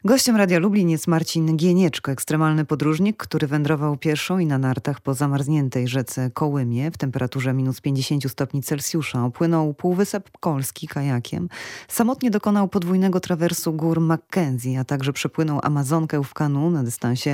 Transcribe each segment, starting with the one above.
Gościem Radia Lublin jest Marcin Gienieczko, ekstremalny podróżnik, który wędrował pieszo i na nartach po zamarzniętej rzece Kołymie w temperaturze minus 50 stopni Celsjusza. Opłynął Półwysep Kolski kajakiem. Samotnie dokonał podwójnego trawersu gór Mackenzie, a także przepłynął Amazonkę w kanu na dystansie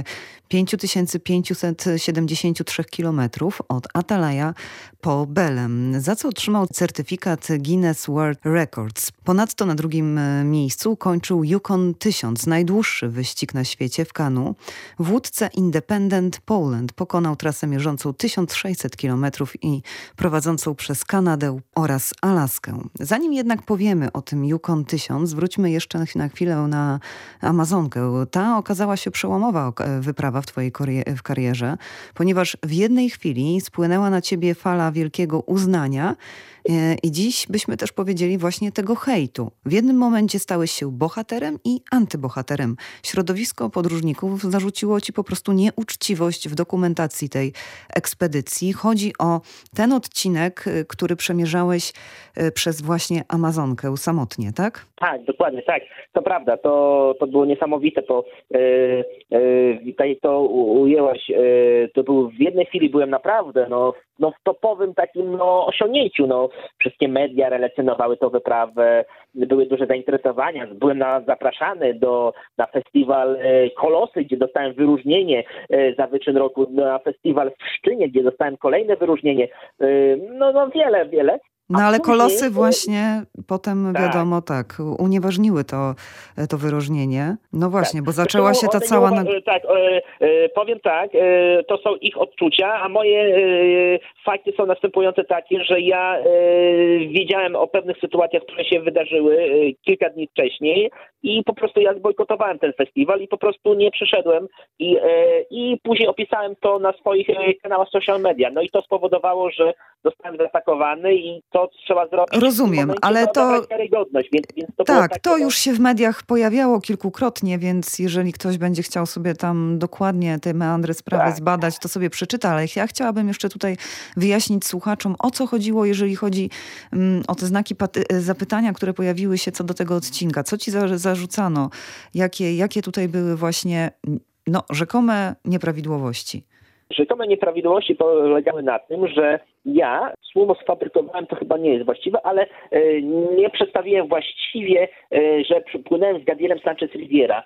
5573 km od Atalaja po Belem, za co otrzymał certyfikat Guinness World Records. Ponadto na drugim miejscu kończył Yukon 1000, najdłuższy wyścig na świecie w kanu. W łódce Independent Poland pokonał trasę mierzącą 1600 km i prowadzącą przez Kanadę oraz Alaskę. Zanim jednak powiemy o tym Yukon 1000, zwróćmy jeszcze na chwilę na Amazonkę. Ta okazała się przełomowa wyprawa w twojej karierze, ponieważ w jednej chwili spłynęła na ciebie fala wielkiego uznania i dziś byśmy też powiedzieli właśnie tego hejtu. W jednym momencie stałeś się bohaterem i antybohaterem. Środowisko podróżników zarzuciło ci po prostu nieuczciwość w dokumentacji tej ekspedycji. Chodzi o ten odcinek, który przemierzałeś przez właśnie Amazonkę samotnie, tak? Tak, dokładnie, tak. To prawda, to było niesamowite, tutaj to ujęłaś, to był w jednej chwili byłem naprawdę w topowym takim osiągnięciu. Wszystkie media relacjonowały tę wyprawę, były duże zainteresowania. Byłem zapraszany na festiwal Kolosy, gdzie dostałem wyróżnienie za wyczyn roku, na festiwal w Szczynie, gdzie dostałem kolejne wyróżnienie. Wiele. No ale Kolosy właśnie potem wiadomo unieważniły to wyróżnienie. No właśnie, bo zaczęła się ta cała... Powiem tak, to są ich odczucia, a moje fakty są następujące takie, że ja wiedziałem o pewnych sytuacjach, które się wydarzyły kilka dni wcześniej i po prostu ja zbojkotowałem ten festiwal i po prostu nie przyszedłem i później opisałem to na swoich kanałach social media. No i to spowodowało, że zostałem zaatakowany i to trzeba zrobić. Rozumiem, ale to... Karygodność, więc to tak, to już się w mediach pojawiało kilkukrotnie, więc jeżeli ktoś będzie chciał sobie tam dokładnie te meandry sprawy zbadać, to sobie przeczyta, ale ja chciałabym jeszcze tutaj wyjaśnić słuchaczom, o co chodziło, jeżeli chodzi o te znaki zapytania, które pojawiły się co do tego odcinka. Co ci zarzucano? Jakie tutaj były właśnie rzekome nieprawidłowości? Rzekome nieprawidłowości polegały na tym, że ja słowo sfabrykowałem, to chyba nie jest właściwe, ale nie przedstawiłem właściwie, że płynąłem z Gabrielem Sanchez Riviera,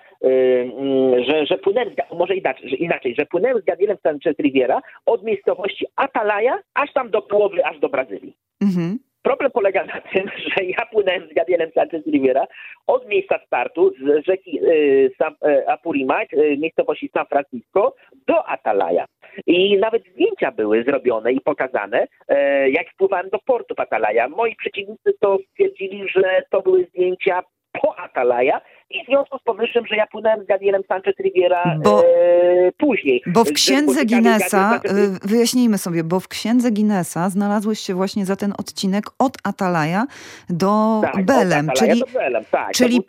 że płynąłem, może inaczej, że płynąłem z Gabrielem Sanchez Riviera od miejscowości Atalaja aż tam do połowy, aż do Brazylii. Mhm. Problem polega na tym, że ja płynąłem z Gabrielem Sanchez Riviera od miejsca startu z rzeki Apurimac, miejscowości San Francisco, do Atalaja. I nawet zdjęcia były zrobione i pokazane, jak wpływałem do portu Atalaja. Moi przeciwnicy to stwierdzili, że to były zdjęcia po Atalaja i w związku z powyższym, że ja płynąłem z Gabrielem Sanchez Riviera później. Bo w księdze Guinnessa, wyjaśnijmy sobie, bo w księdze Guinnessa znalazłeś się właśnie za ten odcinek od Atalaja do Belem, czyli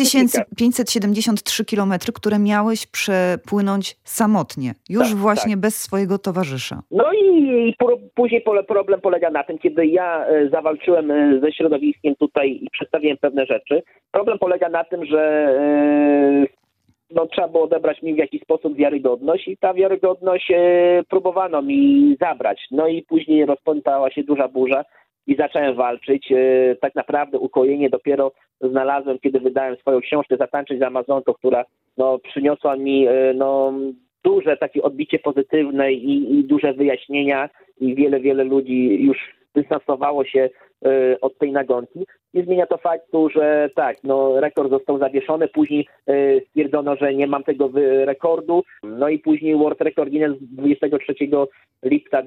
5573 km, które miałeś przepłynąć samotnie, już bez swojego towarzysza. No i później problem polega na tym, kiedy ja zawalczyłem ze środowiskiem tutaj i przedstawiłem pewne rzeczy, problem polega na tym, że trzeba było odebrać mi w jakiś sposób wiarygodność i ta wiarygodność próbowano mi zabrać. No i później rozpętała się duża burza i zacząłem walczyć. Tak naprawdę ukojenie dopiero znalazłem, kiedy wydałem swoją książkę Zatańczyć z Amazonką, która przyniosła mi duże takie odbicie pozytywne i duże wyjaśnienia i wiele ludzi już dystansowało się od tej nagonki. Nie zmienia to faktu, że rekord został zawieszony, później stwierdzono, że nie mam tego rekordu, no i później World Record Guinness 23 lipca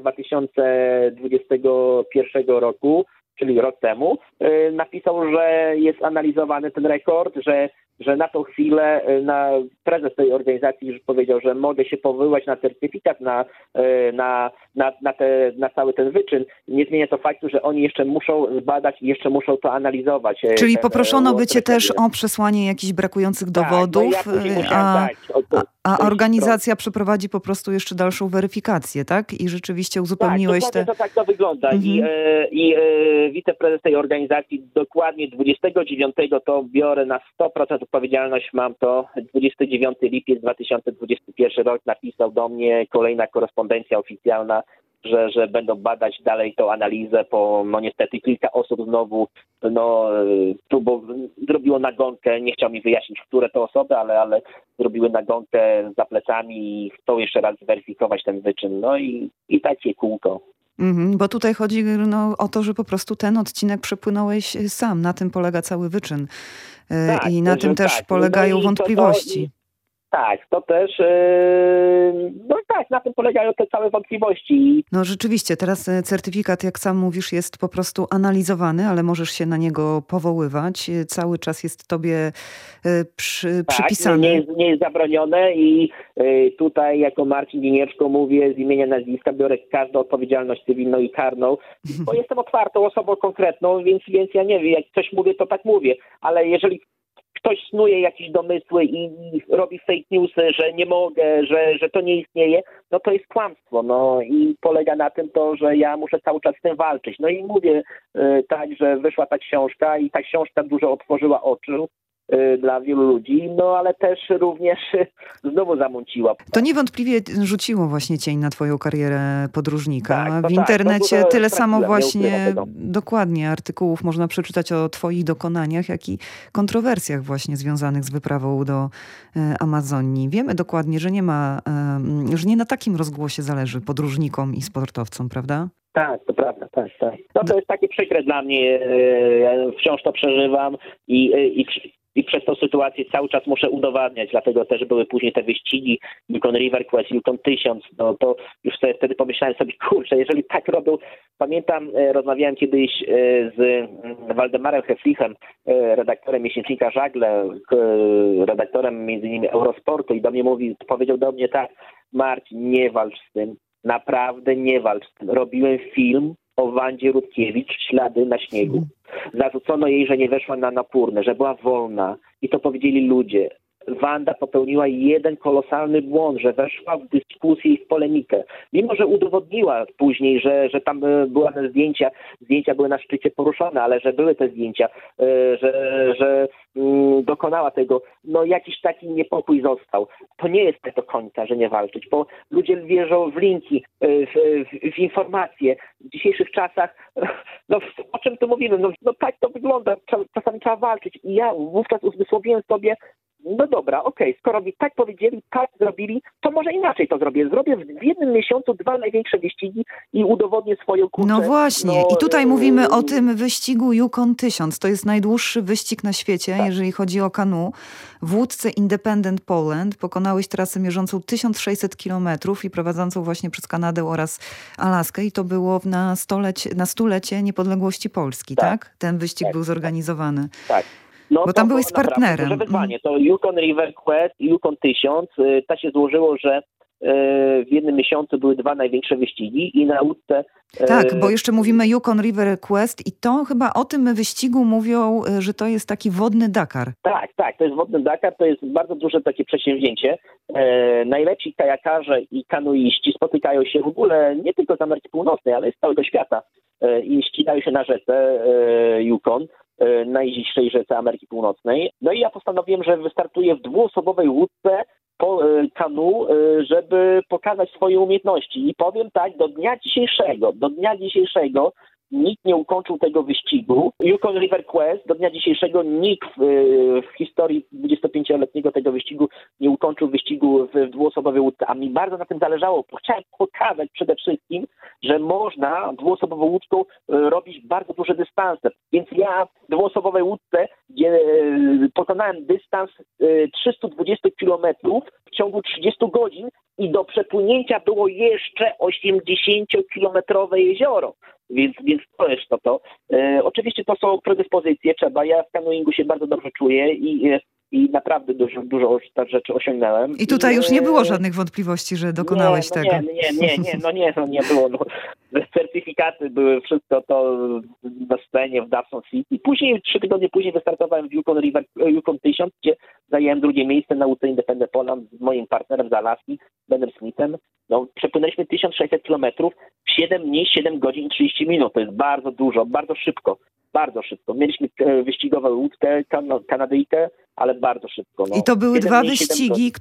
2021 roku, czyli rok temu, napisał, że jest analizowany ten rekord, że na tą chwilę prezes tej organizacji już powiedział, że mogę się powoływać na certyfikat na cały ten wyczyn. Nie zmienia to faktu, że oni jeszcze muszą zbadać i jeszcze muszą to analizować. Czyli poproszono by cię też o przesłanie jakichś brakujących dowodów, tak, no ja musiałem a organizacja przeprowadzi po prostu jeszcze dalszą weryfikację, tak? I rzeczywiście uzupełniłeś tak, to tak to wygląda. I wiceprezes tej organizacji dokładnie 29 to biorę na 100% odpowiedzialność, mam to 29 lipiec 2021 rok, napisał do mnie kolejna korespondencja oficjalna, że będą badać dalej tą analizę, bo niestety kilka osób znowu zrobiło nagonkę, nie chciał mi wyjaśnić, które to osoby, ale zrobiły nagonkę za plecami i chcą jeszcze raz zweryfikować ten wyczyn. No i takie kółko. Bo tutaj chodzi o to, że po prostu ten odcinek przepłynąłeś sam. Na tym polega cały wyczyn. Tak, i na tym też polegają wątpliwości. Tak, to też, na tym polegają te całe wątpliwości. No rzeczywiście, teraz certyfikat, jak sam mówisz, jest po prostu analizowany, ale możesz się na niego powoływać. Cały czas jest tobie przypisany. Nie jest zabronione i tutaj jako Marcin Giniewczko mówię z imienia, nazwiska, biorę każdą odpowiedzialność cywilną i karną, bo jestem otwartą osobą konkretną, więc ja nie wiem, jak coś mówię, to tak mówię, ale jeżeli ktoś snuje jakieś domysły i robi fake newsy, że nie mogę, że to nie istnieje, no to jest kłamstwo. No i polega na tym to, że ja muszę cały czas z tym walczyć. No i mówię tak, że wyszła ta książka i ta książka dużo otworzyła oczy dla wielu ludzi, no ale też również znowu zamąciła. To niewątpliwie rzuciło właśnie cień na twoją karierę podróżnika. W internecie tyle samo właśnie, dokładnie, artykułów można przeczytać o twoich dokonaniach, jak i kontrowersjach właśnie związanych z wyprawą do Amazonii. Wiemy dokładnie, że że nie na takim rozgłosie zależy podróżnikom i sportowcom, prawda? Tak, to prawda, tak. No to jest takie przykre dla mnie, ja wciąż to przeżywam i przez tą sytuację cały czas muszę udowadniać, dlatego też były później te wyścigi Yukon River Quest, Yukon 1000, no to już sobie wtedy pomyślałem sobie, kurczę, jeżeli tak robią, pamiętam, rozmawiałem kiedyś z Waldemarem Heflichem, redaktorem miesięcznika Żagle, redaktorem między innymi Eurosportu i powiedział do mnie tak: Marcin, nie walcz z tym, naprawdę nie walcz z tym. Robiłem film o Wandzie Rutkiewicz, Ślady na śniegu. Zarzucono jej, że nie weszła na Napurnę, że była wolna. I to powiedzieli ludzie. Wanda popełniła jeden kolosalny błąd, że weszła w dyskusję i w polemikę. Mimo że udowodniła później, że tam była zdjęcia były na szczycie poruszone, ale że były te zdjęcia, że dokonała tego, no jakiś taki niepokój został. To nie jest tak do końca, że nie walczyć, bo ludzie wierzą w linki, w informacje. W dzisiejszych czasach, no o czym tu mówimy? No tak to wygląda, czasami trzeba walczyć. I ja wówczas uzmysłowiłem sobie, no dobra, okej, skoro mi tak powiedzieli, tak zrobili, to może inaczej to zrobię. Zrobię w jednym miesiącu 2 największe wyścigi i udowodnię swoją kurczę. No właśnie, i tutaj mówimy o tym wyścigu Yukon 1000. To jest najdłuższy wyścig na świecie, jeżeli chodzi o kanu. W łódce Independent Poland pokonałeś trasę mierzącą 1600 kilometrów i prowadzącą właśnie przez Kanadę oraz Alaskę. I to było na stulecie niepodległości Polski, tak? Ten wyścig był zorganizowany. Tak. No bo tam byłeś z partnerem. Duże wyzwanie. To Yukon River Quest i Yukon 1000. Tak się złożyło, że w jednym miesiącu były 2 największe wyścigi i na łódce... Tak, bo jeszcze mówimy Yukon River Quest i to chyba o tym wyścigu mówią, że to jest taki wodny Dakar. Tak, to jest wodny Dakar, to jest bardzo duże takie przedsięwzięcie. Najlepsi kajakarze i kanuiści spotykają się w ogóle nie tylko z Ameryki Północnej, ale z całego świata i ścigają się na rzece Yukon, najzimniejszej rzece Ameryki Północnej. No i ja postanowiłem, że wystartuję w 2-osobowej łódce po kanu, żeby pokazać swoje umiejętności. I powiem tak, do dnia dzisiejszego nikt nie ukończył tego wyścigu. Yukon River Quest do dnia dzisiejszego nikt w historii 25-letniego tego wyścigu nie ukończył wyścigu w 2-osobowej łódce. A mi bardzo na tym zależało, bo chciałem pokazać przede wszystkim, że można 2-osobową łódką robić bardzo duże dystanse. Więc ja w 2-osobowej łódce, gdzie pokonałem dystans 320 kilometrów w ciągu 30 godzin i do przepłynięcia było jeszcze 80-kilometrowe jezioro. Więc to jest to. Oczywiście to są predyspozycje, ja w kanoingu się bardzo dobrze czuję i i naprawdę dużo rzeczy osiągnąłem. I tutaj już nie było żadnych wątpliwości, że dokonałeś tego. Nie było. No. Certyfikaty były, wszystko to na scenie w Dawson City. Później, 3 tygodnie później wystartowałem w Yukon 1000, gdzie zajęłem drugie miejsce na UC Independent Poland z moim partnerem z Alaski, Benem Smithem. No, przepłynęliśmy 1600 kilometrów w 7 dni, 7 godzin i 30 minut. To jest bardzo dużo, bardzo szybko. Bardzo szybko. Mieliśmy wyścigową łódkę, Kanadyjkę, ale bardzo szybko. No. I to były 2 wyścigi,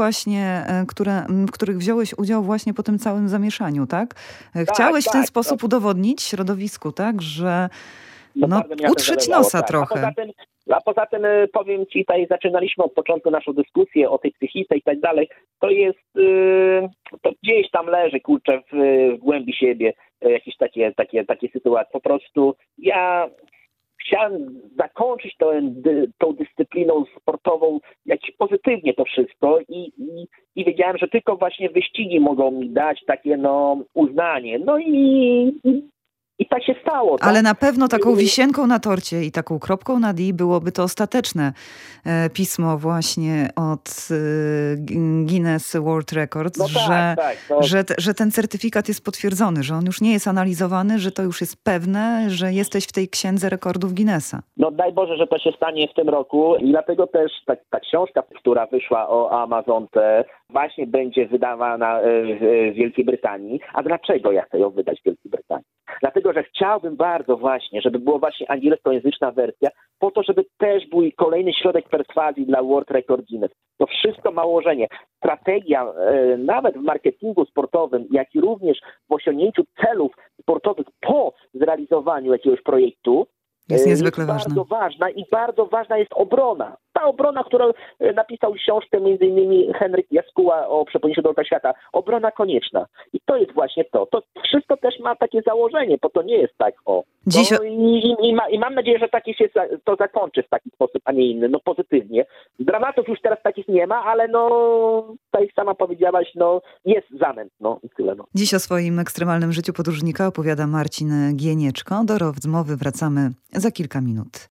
w których wziąłeś udział właśnie po tym całym zamieszaniu, tak? Chciałeś w ten sposób udowodnić środowisku, tak, że utrzeć nosa trochę. A poza tym powiem Ci, tutaj zaczynaliśmy od początku naszą dyskusję o tej psychice i tak dalej. To jest, to gdzieś tam leży, kurczę, w głębi siebie jakieś takie sytuacje. Po prostu ja chciałem zakończyć tą dyscypliną sportową jakoś pozytywnie to wszystko i wiedziałem, że tylko właśnie wyścigi mogą mi dać takie uznanie. No i tak się stało. Tak? Ale na pewno taką wisienką na torcie i taką kropką nad i byłoby to ostateczne pismo właśnie od Guinness World Records, że ten certyfikat jest potwierdzony, że on już nie jest analizowany, że to już jest pewne, że jesteś w tej księdze rekordów Guinnessa. No daj Boże, że to się stanie w tym roku i dlatego też ta książka, która wyszła o Amazonce, właśnie będzie wydawana w Wielkiej Brytanii. A dlaczego ja chcę ją wydać w Wielkiej Brytanii? Dlatego, że chciałbym bardzo właśnie, żeby była właśnie angielskojęzyczna wersja, po to, żeby też był kolejny środek perswazji dla World Record Guinness. To wszystko ma ułożenie. Strategia nawet w marketingu sportowym, jak i również w osiągnięciu celów sportowych po zrealizowaniu jakiegoś projektu jest niezwykle bardzo ważna i bardzo ważna jest obrona. Ta obrona, którą napisał książkę m.in. Henryk Jaskuła o przepłynięciu do świata. Obrona konieczna. I to jest właśnie to. To wszystko też ma takie założenie, bo to nie jest tak I mam nadzieję, że się to zakończy w taki sposób, a nie inny. Pozytywnie. Dramatów już teraz takich nie ma, ale tak jak sama powiedziałaś, jest zamęt. I tyle. Dziś o swoim ekstremalnym życiu podróżnika opowiada Marcin Gienieczko. Do rozmowy wracamy za kilka minut.